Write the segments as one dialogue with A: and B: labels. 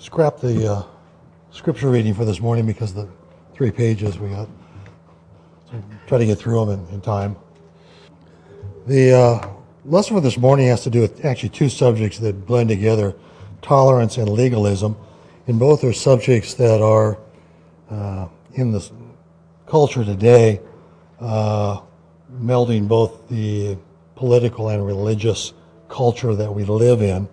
A: scrap the scripture reading for this morning because the 3 pages we got. So try to get through them in time. The lesson for this morning has to do with actually 2 subjects that blend together, tolerance and legalism. And both are subjects that are in the culture today, melding both the political and religious culture that we live in.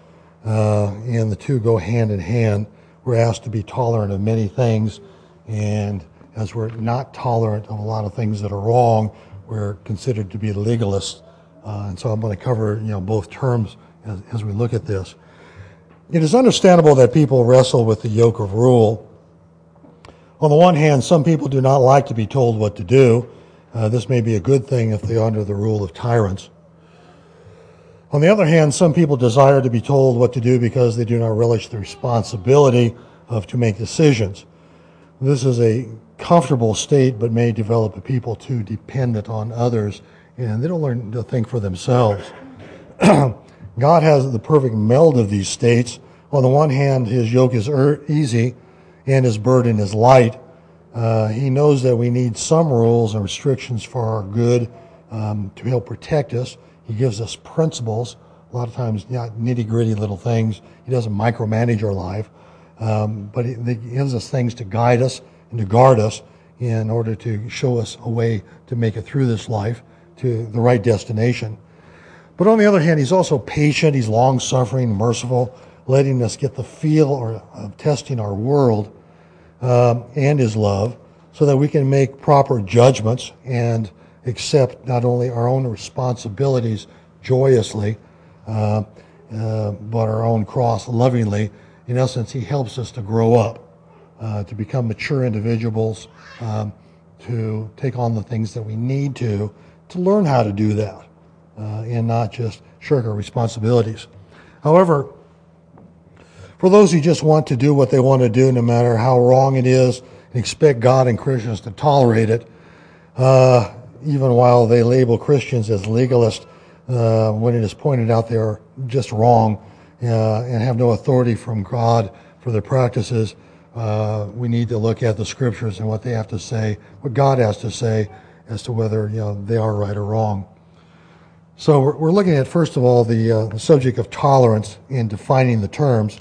A: And the 2 go hand in hand. We're asked to be tolerant of many things, and as we're not tolerant of a lot of things that are wrong, we're considered to be legalists. And so I'm going to cover both terms as we look at this. It is understandable that people wrestle with the yoke of rule. On the one hand, some people do not like to be told what to do. This may be a good thing if they are under the rule of tyrants. On the other hand, some people desire to be told what to do because they do not relish the responsibility to make decisions. This is a comfortable state, but may develop a people too dependent on others, and they don't learn to think for themselves. God has the perfect meld of these states. On the one hand, his yoke is easy and his burden is light. He knows that we need some rules and restrictions for our good to help protect us. He gives us principles, a lot of times not nitty-gritty little things. He doesn't micromanage our life, but he gives us things to guide us and to guard us in order to show us a way to make it through this life to the right destination. But on the other hand, he's also patient, he's long-suffering, merciful, letting us get the feel of testing our world and his love so that we can make proper judgments and accept not only our own responsibilities joyously, but our own cross lovingly. In essence, he helps us to grow up, to become mature individuals, to take on the things that we need to learn how to do that, and not just shirk our responsibilities. However, for those who just want to do what they want to do, no matter how wrong it is, and expect God and Christians to tolerate it, even while they label Christians as legalists, when it is pointed out they are just wrong and have no authority from God for their practices, we need to look at the scriptures and what they have to say, what God has to say as to whether they are right or wrong. So we're looking at, first of all, the subject of tolerance and defining the terms.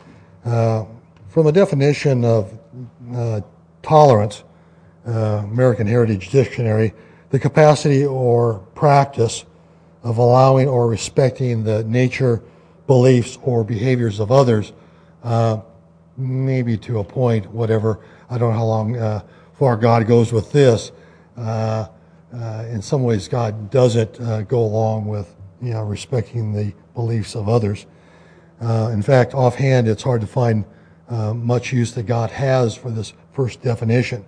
A: From the definition of tolerance, American Heritage Dictionary, the capacity or practice of allowing or respecting the nature, beliefs, or behaviors of others, maybe to a point, whatever. I don't know how long far God goes with this. In some ways, God doesn't go along with respecting the beliefs of others. In fact, offhand, it's hard to find much use that God has for this first definition.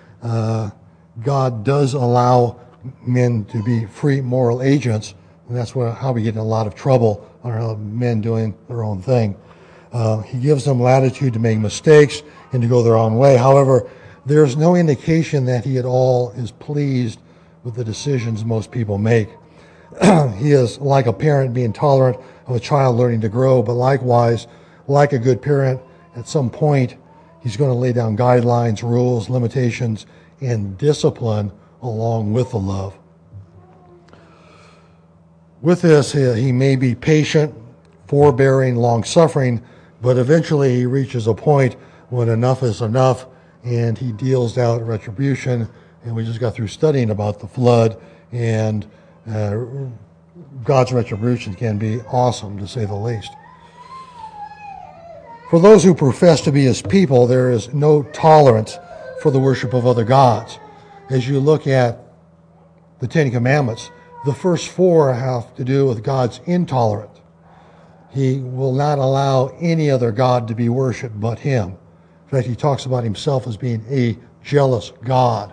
A: God does allow men to be free moral agents, and that's how we get in a lot of trouble on men doing their own thing. He gives them latitude to make mistakes and to go their own way. However, there's no indication that he at all is pleased with the decisions most people make. He is like a parent being tolerant of a child learning to grow, but likewise, like a good parent, at some point, he's going to lay down guidelines, rules, limitations, and discipline along with the love. With this, he may be patient, forbearing, long-suffering, but eventually he reaches a point when enough is enough, and he deals out retribution. And we just got through studying about the flood, and God's retribution can be awesome, to say the least. For those who profess to be his people, there is no tolerance for the worship of other gods. As you look at the 10 Commandments, the first 4 have to do with God's intolerance. He will not allow any other god to be worshipped but him. In fact, he talks about himself as being a jealous God.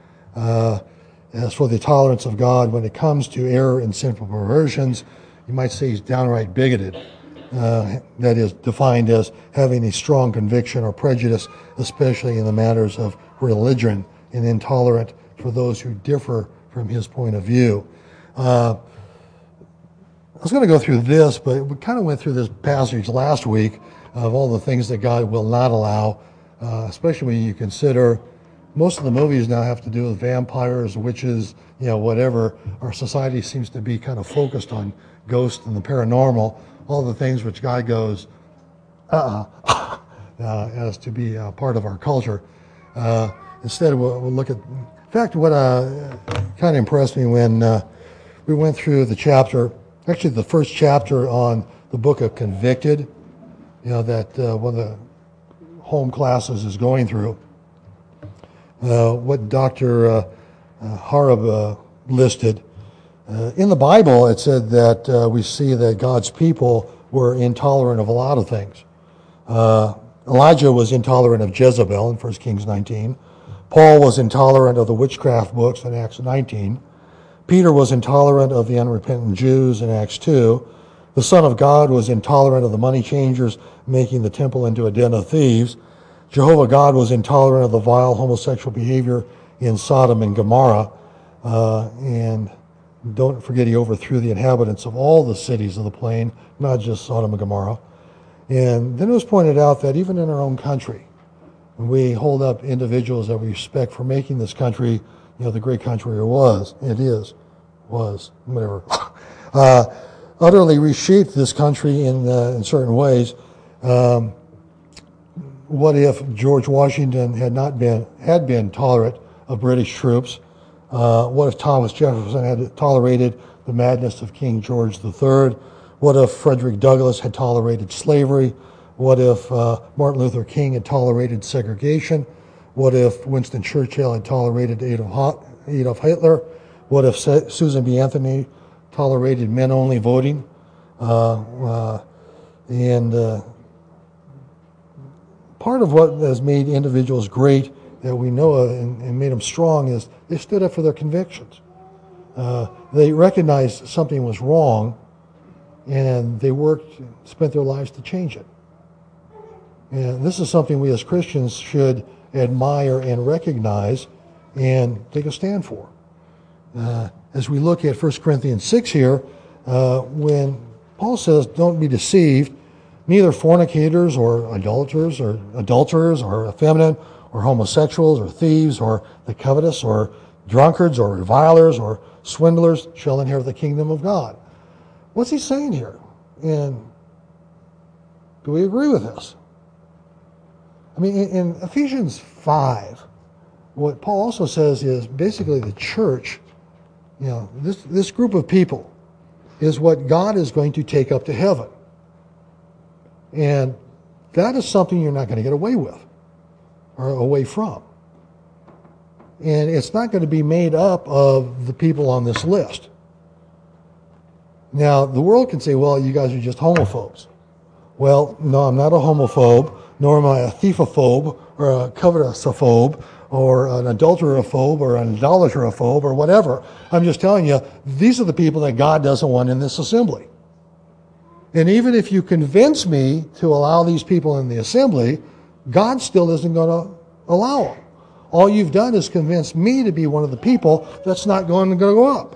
A: As for the tolerance of God, when it comes to error and sinful perversions, you might say he's downright bigoted. That is defined as having a strong conviction or prejudice, especially in the matters of religion, and intolerant for those who differ from his point of view. I was going to go through this, but we kind of went through this passage last week of all the things that God will not allow, especially when you consider most of the movies now have to do with vampires, witches, whatever. Our society seems to be kind of focused on ghosts and the paranormal, all the things which God goes, as to be part of our culture. Instead, we'll look at, in fact, what kind of impressed me when we went through the chapter, actually the first chapter on the book of Convicted, that one of the home classes is going through. What Dr. Harab listed. In the Bible, it said that we see that God's people were intolerant of a lot of things. Elijah was intolerant of Jezebel in 1 Kings 19. Paul was intolerant of the witchcraft books in Acts 19. Peter was intolerant of the unrepentant Jews in Acts 2. The Son of God was intolerant of the money changers making the temple into a den of thieves. Jehovah God was intolerant of the vile homosexual behavior in Sodom and Gomorrah. And don't forget, he overthrew the inhabitants of all the cities of the plain, not just Sodom and Gomorrah. And then it was pointed out that even in our own country, we hold up individuals that we respect for making this country, the great country whatever, utterly reshaped this country in certain ways. What if George Washington had been tolerant of British troops? What if Thomas Jefferson had tolerated the madness of King George III? What if Frederick Douglass had tolerated slavery? What if Martin Luther King had tolerated segregation? What if Winston Churchill had tolerated Adolf Hitler? What if Susan B. Anthony tolerated men-only voting? Part of what has made individuals great that we know of and made them strong is they stood up for their convictions. They recognized something was wrong, and they spent their lives to change it. And this is something we as Christians should admire and recognize and take a stand for. As we look at 1 Corinthians 6 here, when Paul says, don't be deceived, neither fornicators or adulterers or effeminate or homosexuals or thieves or the covetous or drunkards or revilers or swindlers shall inherit the kingdom of God. What's he saying here? And do we agree with this? I mean, in Ephesians 5, what Paul also says is basically the church, this group of people is what God is going to take up to heaven. And that is something you're not going to get away with or away from. And it's not going to be made up of the people on this list. Now, the world can say, well, you guys are just homophobes. Well, no, I'm not a homophobe, nor am I a thiefophobe or a covetousphobe or an adulterophobe or an idolaterophobe or whatever. I'm just telling you, these are the people that God doesn't want in this assembly. And even if you convince me to allow these people in the assembly, God still isn't going to allow them. All you've done is convince me to be one of the people that's not going to go up.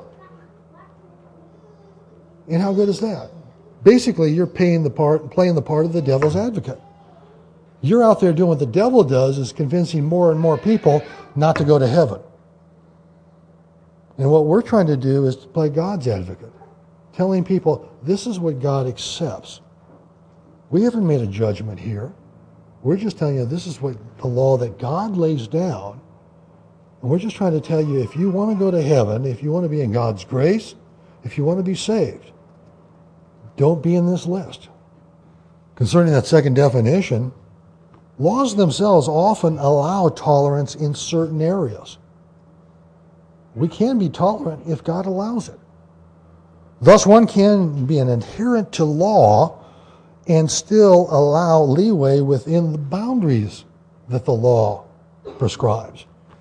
A: And how good is that? Basically, you're playing the part of the devil's advocate. You're out there doing what the devil does, is convincing more and more people not to go to heaven. And what we're trying to do is to play God's advocate, telling people this is what God accepts. We haven't made a judgment here. We're just telling you this is what the law that God lays down. And we're just trying to tell you, if you want to go to heaven, if you want to be in God's grace, if you want to be saved, don't be in this list. Concerning that second definition, laws themselves often allow tolerance in certain areas. We can be tolerant if God allows it. Thus, one can be an adherent to law and still allow leeway within the boundaries that the law prescribes.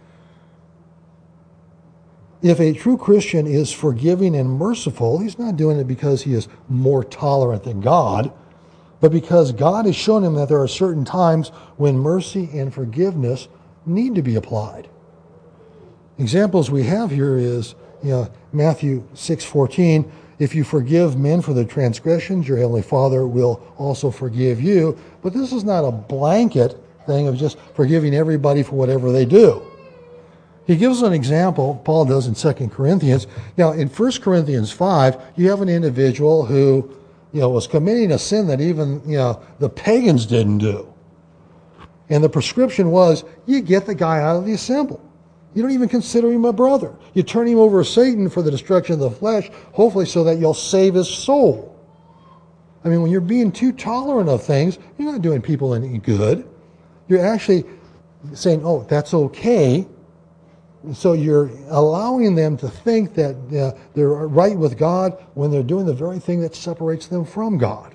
A: If a true Christian is forgiving and merciful, he's not doing it because he is more tolerant than God, but because God has shown him that there are certain times when mercy and forgiveness need to be applied. Examples we have here is, Matthew 6:14, If you forgive men for their transgressions, your heavenly Father will also forgive you. But this is not a blanket thing of just forgiving everybody for whatever they do. He gives an example, Paul does in 2 Corinthians. Now, in 1 Corinthians 5, you have an individual who, was committing a sin that even, the pagans didn't do. And the prescription was, you get the guy out of the assembly. You don't even consider him a brother. You turn him over to Satan for the destruction of the flesh, hopefully so that you'll save his soul. I mean, when you're being too tolerant of things, you're not doing people any good. You're actually saying, oh, that's okay. So you're allowing them to think that they're right with God when they're doing the very thing that separates them from God.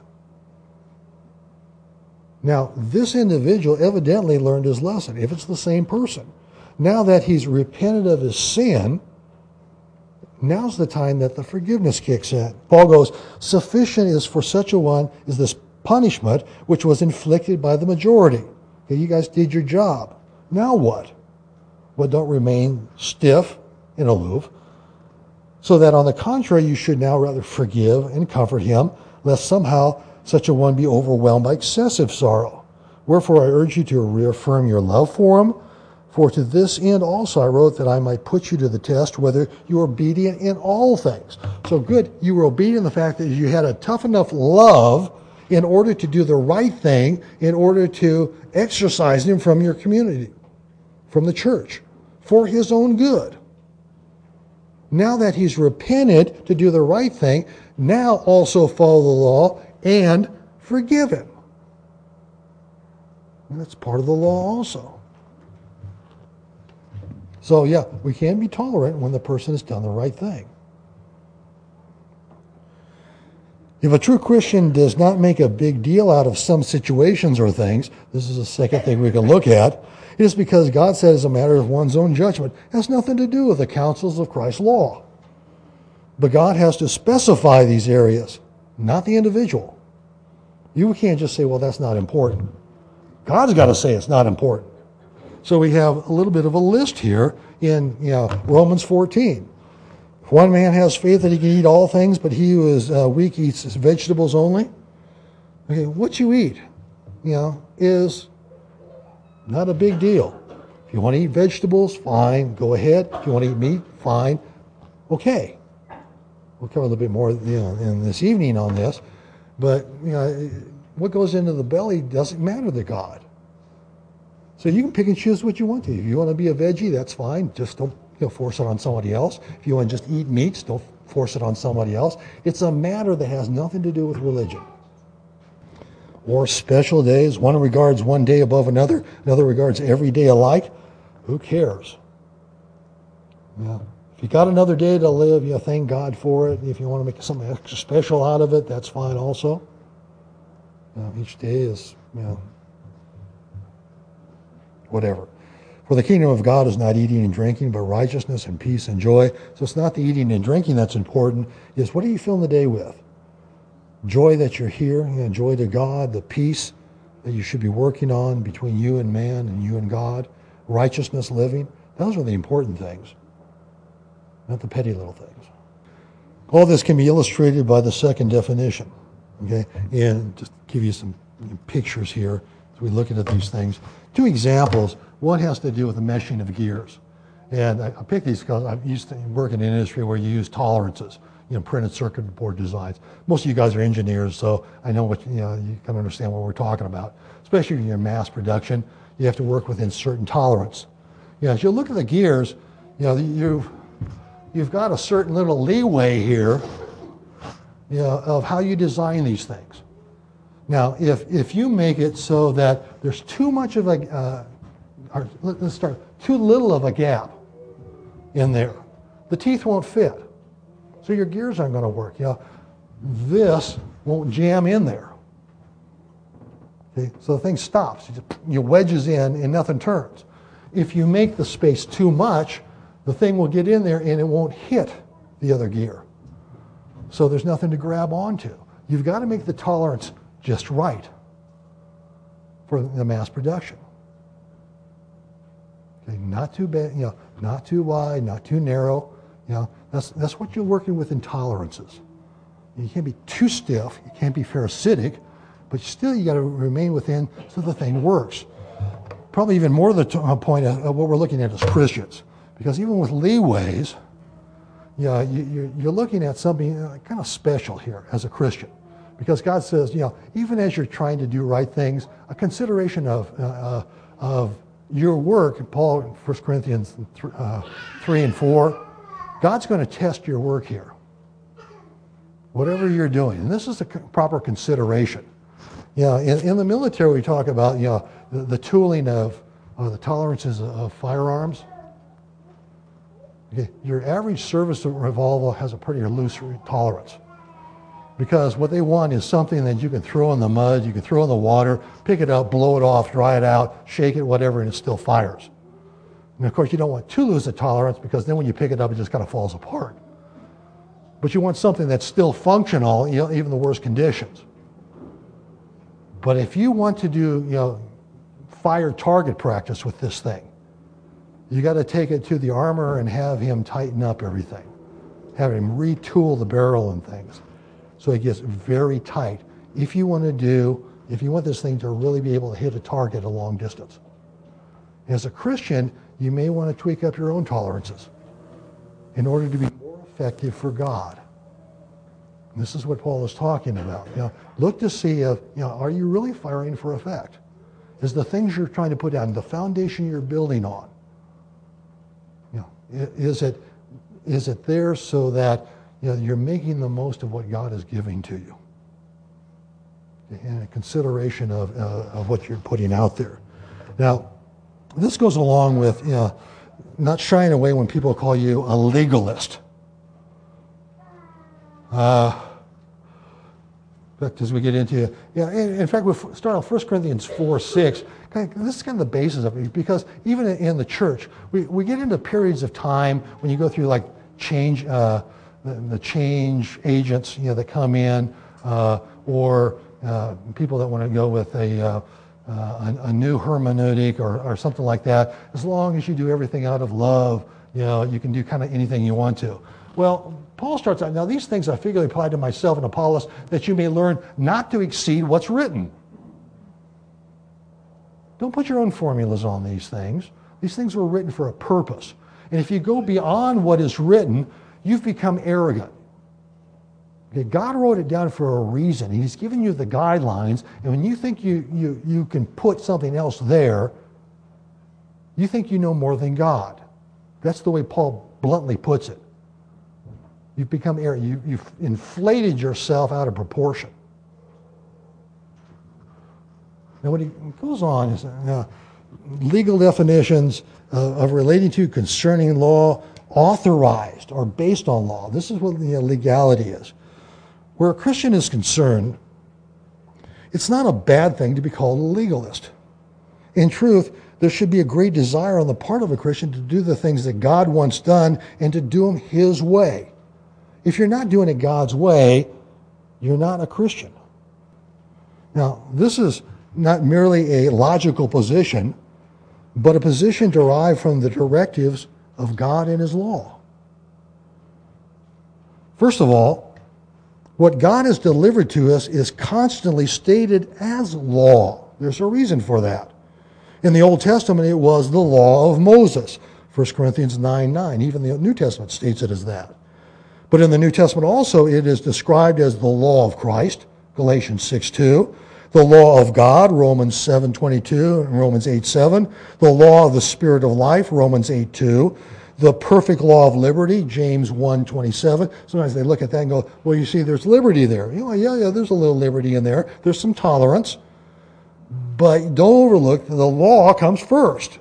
A: Now, this individual evidently learned his lesson, if it's the same person. Now that he's repented of his sin, now's the time that the forgiveness kicks in. Paul goes, sufficient is for such a one is this punishment which was inflicted by the majority. Okay, you guys did your job. Now what? Well, don't remain stiff and aloof, so that on the contrary you should now rather forgive and comfort him, lest somehow such a one be overwhelmed by excessive sorrow. Wherefore I urge you to reaffirm your love for him, for to this end also I wrote that I might put you to the test whether you are obedient in all things. So good, you were obedient in the fact that you had a tough enough love in order to do the right thing, in order to exorcise him from your community, from the church, for his own good. Now that he's repented to do the right thing, now also follow the law and forgive him. And that's part of the law also. So yeah, we can be tolerant when the person has done the right thing. If a true Christian does not make a big deal out of some situations or things, this is the second thing we can look at, it is because God said as a matter of one's own judgment. It has nothing to do with the counsels of Christ's law. But God has to specify these areas, not the individual. You can't just say, well, that's not important. God's got to say it's not important. So we have a little bit of a list here in Romans 14. If one man has faith that he can eat all things, but he who is weak eats vegetables only. Okay, what you eat, is not a big deal. If you want to eat vegetables, fine, go ahead. If you want to eat meat, fine, okay. We'll cover a little bit more, in this evening on this. But what goes into the belly doesn't matter to God. So you can pick and choose what you want to. If you want to be a veggie, that's fine. Just don't force it on somebody else. If you want to just eat meats, don't force it on somebody else. It's a matter that has nothing to do with religion. Or special days. One regards one day above another. Another regards every day alike. Who cares? If you got another day to live, thank God for it. If you want to make something extra special out of it, that's fine also. Each day is, whatever. For the kingdom of God is not eating and drinking, but righteousness and peace and joy. So it's not the eating and drinking that's important. It's what are you filling the day with? Joy that you're here, joy to God, the peace that you should be working on between you and man and you and God, righteousness living. Those are the important things, not the petty little things. All this can be illustrated by the second definition. Okay, and just give you some pictures here as we look at these things. Two examples. One has to do with the meshing of gears. And I picked these because I'm used to working in an industry where you use tolerances, printed circuit board designs. Most of you guys are engineers, so I know what, you can understand what we're talking about. Especially in your mass production, you have to work within certain tolerance. As you look at the gears, you've got a certain little leeway here, of how you design these things. Now, if you make it so that there's too much of too little of a gap in there, the teeth won't fit. So your gears aren't going to work. This won't jam in there. Okay? So the thing stops. You wedges in and nothing turns. If you make the space too much, the thing will get in there and it won't hit the other gear. So there's nothing to grab onto. You've got to make the tolerance just right for the mass production. Okay, not too bad, not too wide, not too narrow. That's what you're working with in tolerances. You can't be too stiff. You can't be pharisaic, but still you got to remain within so the thing works. Probably even more the point of what we're looking at as Christians, because even with leeways, you're looking at something kind of special here as a Christian, because God says, even as you're trying to do right things, a consideration of your work, Paul, 1 Corinthians 3 and 4, God's going to test your work here. Whatever you're doing. And this is a proper consideration. In the military, we talk about, the tooling of the tolerances of firearms. Okay, your average service revolver has a pretty loose tolerance. Because what they want is something that you can throw in the mud, you can throw in the water, pick it up, blow it off, dry it out, shake it, whatever, and it still fires. And of course, you don't want too loose a tolerance, because then when you pick it up, it just kind of falls apart. But you want something that's still functional, even the worst conditions. But if you want to do, fire target practice with this thing, you got to take it to the armorer and have him tighten up everything. Have him retool the barrel and things. So it gets very tight. If you want this thing to really be able to hit a target a long distance. As a Christian, you may want to tweak up your own tolerances in order to be more effective for God. And this is what Paul is talking about. Look to see if, are you really firing for effect? Is the things you're trying to put down, the foundation you're building on, is it there so that you're making the most of what God is giving to you? In a consideration of what you're putting out there. Now, this goes along with not shying away when people call you a legalist. But as we get into, in fact, we'll start off 1 Corinthians 4:6. This is kind of the basis of it, because even in the church, we get into periods of time when you go through like change, the change agents, that come in, or people that want to go with a new hermeneutic or something like that. As long as you do everything out of love, you can do kind of anything you want to. Well, Paul starts out, now these things I figuratively apply to myself and Apollos, that you may learn not to exceed what's written. Don't put your own formulas on these things. These things were written for a purpose. And if you go beyond what is written, you've become arrogant. Okay, God wrote it down for a reason. He's given you the guidelines, and when you think you can put something else there, you think you know more than God. That's the way Paul bluntly puts it. You've become arrogant. You've inflated yourself out of proportion. Now, what he goes on is legal definitions of relating to, concerning law, authorized or based on law. This is what legality is. Where a Christian is concerned, it's not a bad thing to be called a legalist. In truth, there should be a great desire on the part of a Christian to do the things that God wants done and to do them His way. If you're not doing it God's way, you're not a Christian. Now, this is not merely a logical position, but a position derived from the directives of God and His law. First of all, what God has delivered to us is constantly stated as law. There's a reason for that. In the Old Testament, it was the law of Moses, 1 Corinthians 9:9. Even the New Testament states it as that. But in the New Testament also, it is described as the law of Christ, Galatians 6:2. The law of God, Romans 7:22 and Romans 8:7. The law of the Spirit of life, Romans 8:2. The perfect law of liberty, James 1:27. Sometimes they look at that and go, well, you see, there's liberty there. Yeah, there's a little liberty in there. There's some tolerance. But don't overlook that the law comes first.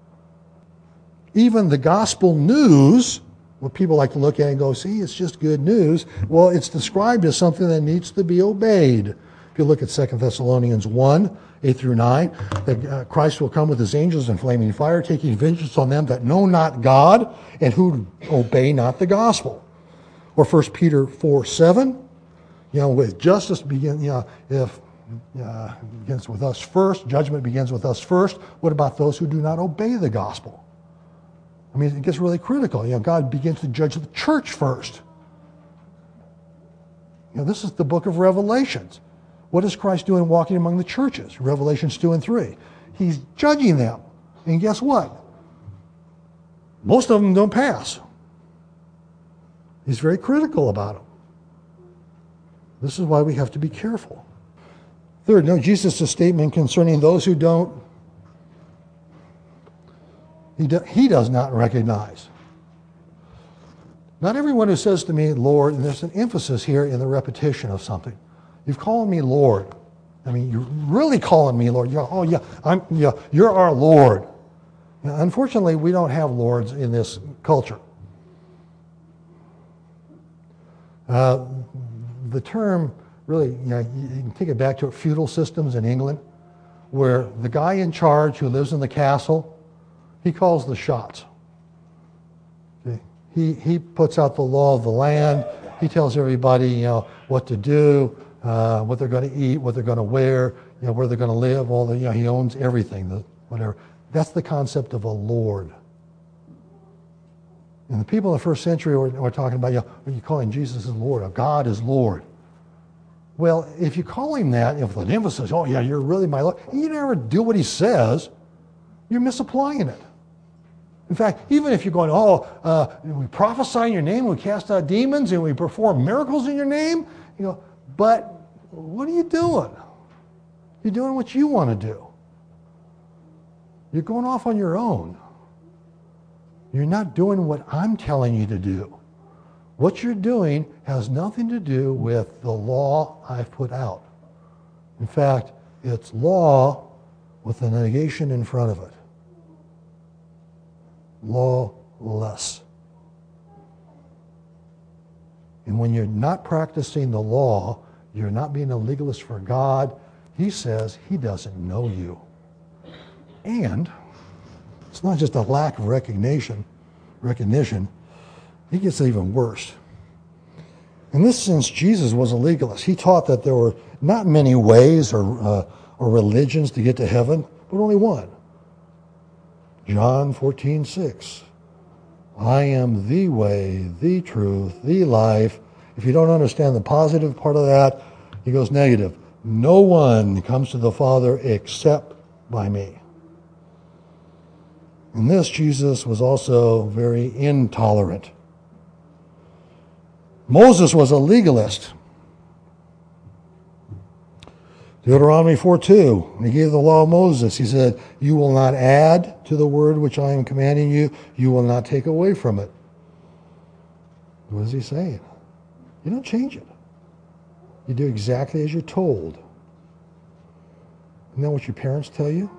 A: Even the gospel news, what people like to look at and go, see, it's just good news. Well, it's described as something that needs to be obeyed. If you look at 2 Thessalonians 1:8-9, that Christ will come with His angels in flaming fire, taking vengeance on them that know not God and who obey not the gospel. Or 1 Peter 4:7, with justice begins, if begins with us first, judgment begins with us first. What about those who do not obey the gospel? I mean, it gets really critical. God begins to judge the church first. This is the book of Revelations. What is Christ doing walking among the churches? Revelations 2 and 3. He's judging them. And guess what? Most of them don't pass. He's very critical about them. This is why we have to be careful. Third, no, Jesus' statement concerning those who don't, he does not recognize. Not everyone who says to me, Lord, and there's an emphasis here in the repetition of something. You've called me Lord. I mean, you're really calling me Lord. You're our Lord. Unfortunately, we don't have lords in this culture. The term really, you can take it back to feudal systems in England, where the guy in charge who lives in the castle, he calls the shots. Okay? He puts out the law of the land. He tells everybody, what to do, what they're going to eat, what they're going to wear, where they're going to live. He owns everything, whatever. That's the concept of a lord. And the people in the first century were talking about, you're calling Jesus as Lord, God is Lord. Well, if you call him that, with an emphasis, you're really my Lord, and you never do what he says, you're misapplying it. In fact, even if you're going, we prophesy in your name, we cast out demons, and we perform miracles in your name, but what are you doing? You're doing what you want to do. You're going off on your own. You're not doing what I'm telling you to do. What you're doing has nothing to do with the law I've put out. In fact, it's law with a negation in front of it. Lawless. And when you're not practicing the law, you're not being a legalist for God. He says he doesn't know you. And it's not just a lack of recognition. It gets even worse. In this sense, Jesus was a legalist. He taught that there were not many ways or religions to get to heaven, but only one. John 14:6. I am the way, the truth, the life. If you don't understand the positive part of that, he goes negative. No one comes to the Father except by me. In this, Jesus was also very intolerant. Moses was a legalist. Deuteronomy 4:2, he gave the law of Moses. He said, you will not add to the word which I am commanding you. You will not take away from it. What is he saying? You don't change it. You do exactly as you're told. Isn't that what your parents tell you?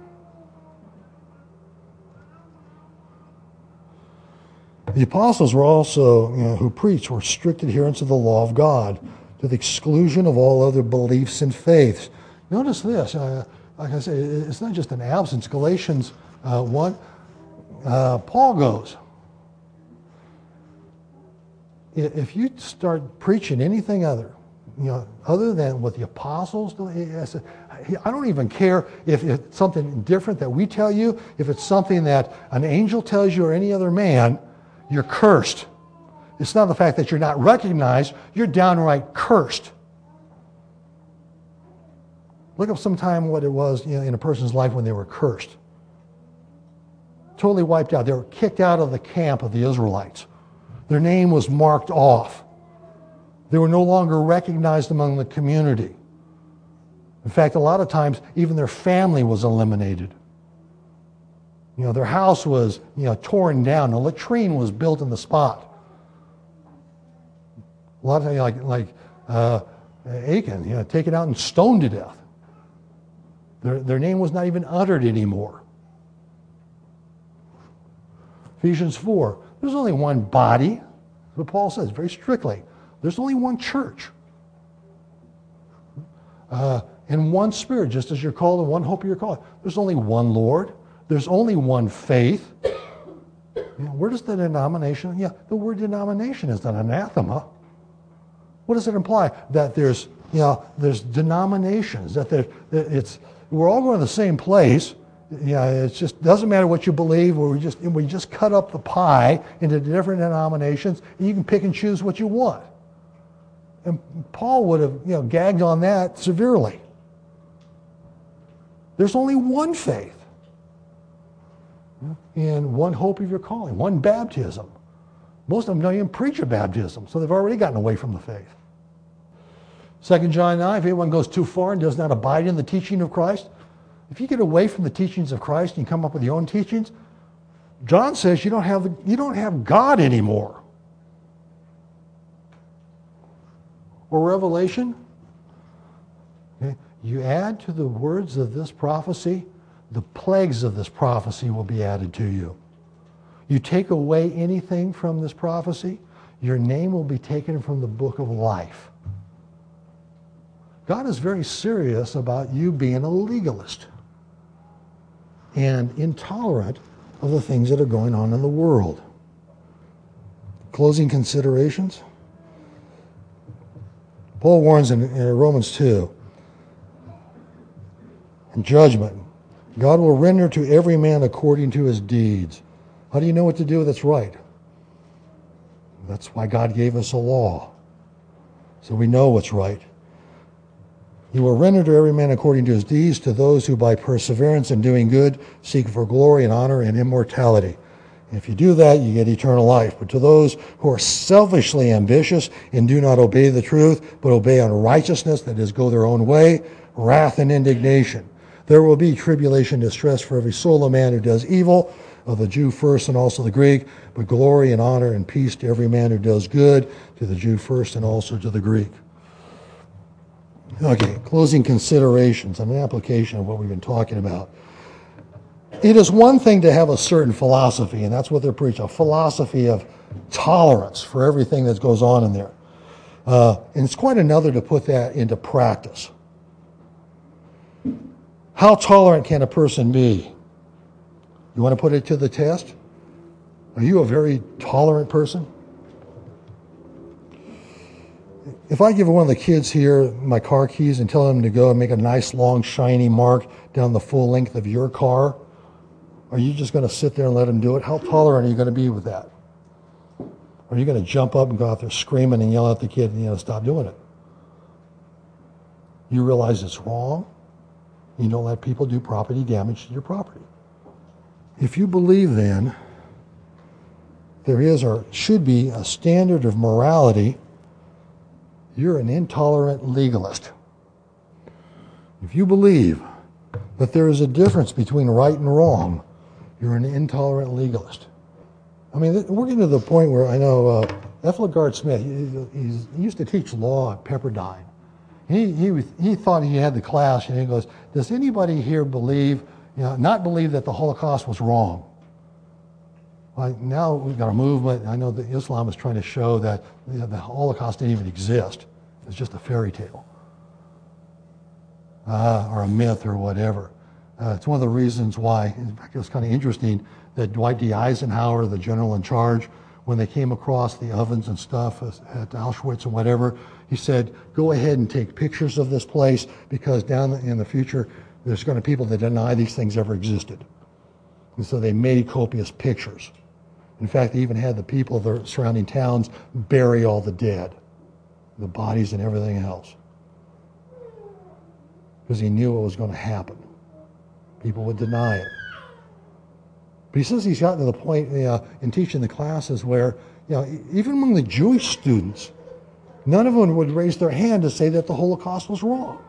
A: The apostles were also, who preached, were strict adherents of the law of God to the exclusion of all other beliefs and faiths. Notice this, like I say, it's not just an absence. Galatians 1, Paul goes, if you start preaching anything other than what the apostles do, I don't even care if it's something different that we tell you, if it's something that an angel tells you or any other man, you're cursed. It's not the fact that you're not recognized, you're downright cursed. Look up sometime what it was in a person's life when they were cursed. Totally wiped out. They were kicked out of the camp of the Israelites. Their name was marked off. They were no longer recognized among the community. In fact, a lot of times, even their family was eliminated. Their house was, torn down. A latrine was built in the spot. A lot of times, like Achan, taken out and stoned to death. Their name was not even uttered anymore. Ephesians 4. There's only one body. That's what Paul says very strictly. There's only one church. And one Spirit, just as you're called, and one hope you're called. There's only one Lord. There's only one faith. Where does the denomination? The word denomination is an anathema. What does it imply? That there's denominations. That we're all going to the same place. It just doesn't matter what you believe. We just cut up the pie into different denominations, and you can pick and choose what you want. And Paul would have gagged on that severely. There's only one faith and one hope of your calling, one baptism. Most of them don't even preach a baptism, so they've already gotten away from the faith. 2 John 9, if anyone goes too far and does not abide in the teaching of Christ, if you get away from the teachings of Christ and you come up with your own teachings, John says you don't have God anymore. Or Revelation, okay, you add to the words of this prophecy, the plagues of this prophecy will be added to you. You take away anything from this prophecy, your name will be taken from the book of life. God is very serious about you being a legalist and intolerant of the things that are going on in the world. Closing considerations. Paul warns in Romans 2, in judgment, God will render to every man according to his deeds. How do you know what to do that's right? That's why God gave us a law, so we know what's right. He will render to every man according to his deeds, to those who by perseverance in doing good seek for glory and honor and immortality. And if you do that, you get eternal life. But to those who are selfishly ambitious and do not obey the truth, but obey unrighteousness, that is, go their own way, wrath and indignation. There will be tribulation, distress for every soul of man who does evil, of the Jew first and also the Greek, but glory and honor and peace to every man who does good, to the Jew first and also to the Greek. Okay, closing considerations and an application of what we've been talking about. It is one thing to have a certain philosophy, and that's what they're preaching, a philosophy of tolerance for everything that goes on in there. And it's quite another to put that into practice. How tolerant can a person be? You want to put it to the test? Are you a very tolerant person? If I give one of the kids here my car keys and tell them to go and make a nice long shiny mark down the full length of your car, are you just going to sit there and let them do it? How tolerant are you going to be with that? Are you going to jump up and go out there screaming and yell at the kid and stop doing it? You realize it's wrong. You don't let people do property damage to your property. If you believe then there is or should be a standard of morality, you're an intolerant legalist. If you believe that there is a difference between right and wrong, you're an intolerant legalist. I mean, we're getting to the point where I know Ethelgard Smith, he used to teach law at Pepperdine. He thought he had the class, and he goes, does anybody here believe, not believe that the Holocaust was wrong? Like now we've got a movement. I know that Islam is trying to show that the Holocaust didn't even exist. It's just a fairy tale or a myth or whatever. It's one of the reasons why, in fact, it was kind of interesting that Dwight D. Eisenhower, the general in charge, when they came across the ovens and stuff at Auschwitz and whatever, he said, go ahead and take pictures of this place because down in the future, there's going to be people that deny these things ever existed. And so they made copious pictures. In fact, they even had the people of the surrounding towns bury all the dead, the bodies and everything else, because he knew what was going to happen. People would deny it. But he says he's gotten to the point in teaching the classes where, even among the Jewish students, none of them would raise their hand to say that the Holocaust was wrong.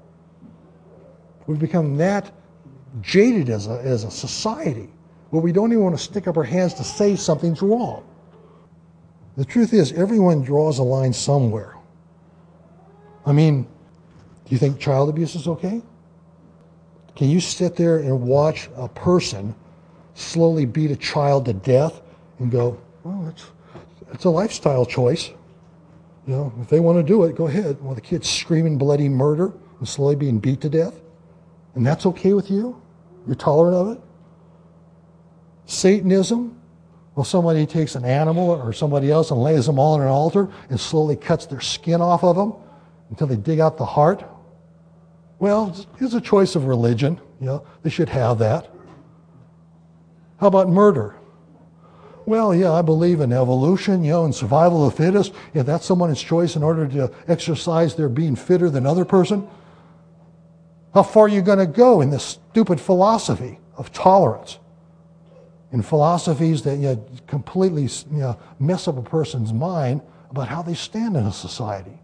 A: We've become that jaded as a society where we don't even want to stick up our hands to say something's wrong. The truth is, everyone draws a line somewhere. I mean, do you think child abuse is okay? Can you sit there and watch a person slowly beat a child to death and go, well, it's a lifestyle choice. If they want to do it, go ahead. Well, the kid's screaming bloody murder and slowly being beat to death, and that's okay with you? You're tolerant of it? Satanism? Well, somebody takes an animal or somebody else and lays them all on an altar and slowly cuts their skin off of them until they dig out the heart. Well, it's a choice of religion. They should have that. How about murder? well, yeah, I believe in evolution, and survival of the fittest. If that's someone's choice in order to exercise their being fitter than other person, how far are you going to go in this stupid philosophy of tolerance? In philosophies that completely mess up a person's mind about how they stand in a society.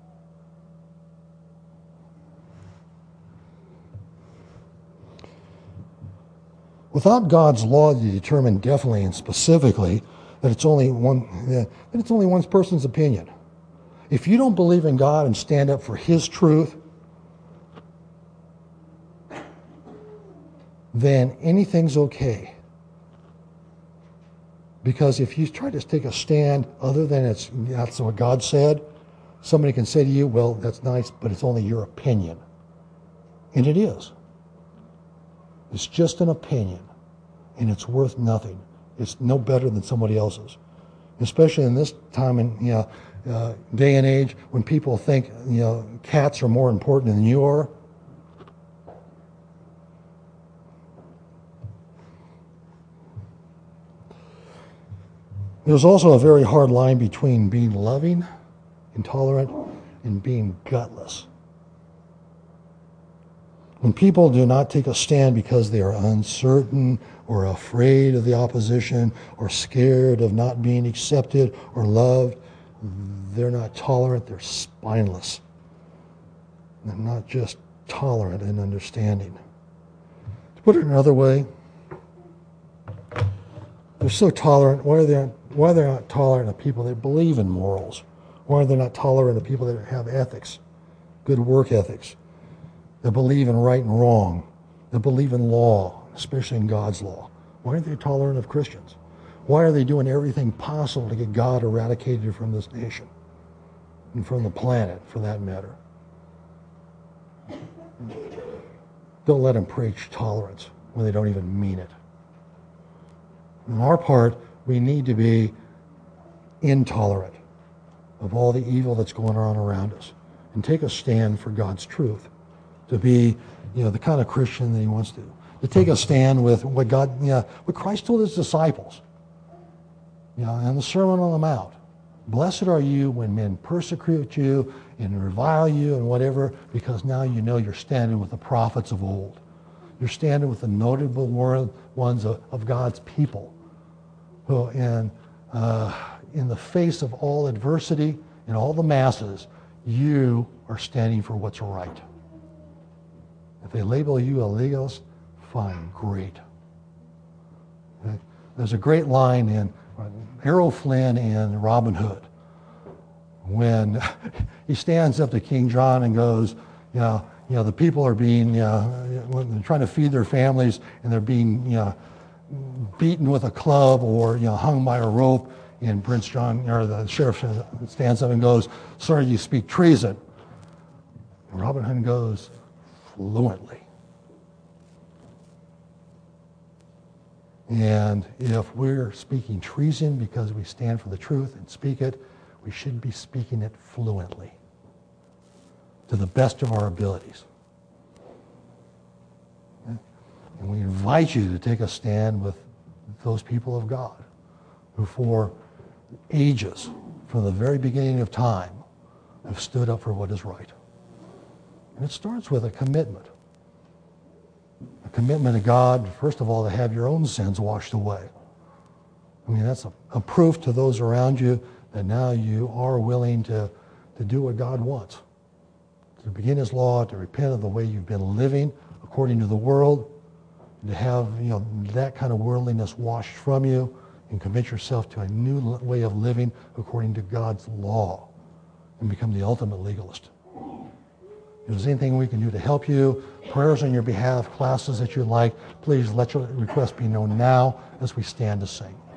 A: Without God's law to determine definitely and specifically that it's only one person's opinion. If you don't believe in God and stand up for His truth, then anything's okay. Because if you try to take a stand other than that's what God said, somebody can say to you, well, that's nice, but it's only your opinion. And it is. It's just an opinion, and it's worth nothing. It's no better than somebody else's. Especially in this time and day and age when people think cats are more important than you are. There's also a very hard line between being loving, intolerant, and being gutless. When people do not take a stand because they are uncertain or afraid of the opposition or scared of not being accepted or loved, they're not tolerant, they're spineless. They're not just tolerant and understanding. To put it another way, they're so tolerant. Why are they not tolerant of people that believe in morals? Why are they not tolerant of people that have ethics, good work ethics, that believe in right and wrong, that believe in law, especially in God's law? Why aren't they tolerant of Christians? Why are they doing everything possible to get God eradicated from this nation and from the planet, for that matter? Don't let them preach tolerance when they don't even mean it. On our part, we need to be intolerant of all the evil that's going on around us and take a stand for God's truth. To be, the kind of Christian that He wants to take a stand with what what Christ told His disciples, in the Sermon on the Mount. Blessed are you when men persecute you and revile you and whatever, because now you're standing with the prophets of old. You're standing with the notable ones of God's people, who, in the face of all adversity and all the masses, you are standing for what's right. If they label you a legalist, fine, great. Okay? There's a great line in Errol Flynn in Robin Hood when he stands up to King John and goes, the people are being, when they're trying to feed their families and they're being, beaten with a club or, hung by a rope. And Prince John, or the sheriff, stands up and goes, "Sir, you speak treason." And Robin Hood goes, "Fluently." And if we're speaking treason because we stand for the truth and speak it, we should be speaking it fluently, to the best of our abilities. And we invite you to take a stand with those people of God who for ages, from the very beginning of time, have stood up for what is right. And it starts with a commitment. A commitment to God, first of all, to have your own sins washed away. I mean, that's a proof to those around you that now you are willing to do what God wants. To begin His law, to repent of the way you've been living according to the world, to have that kind of worldliness washed from you and commit yourself to a new way of living according to God's law and become the ultimate legalist. If there's anything we can do to help you, prayers on your behalf, classes that you'd like, please let your request be known now as we stand to sing.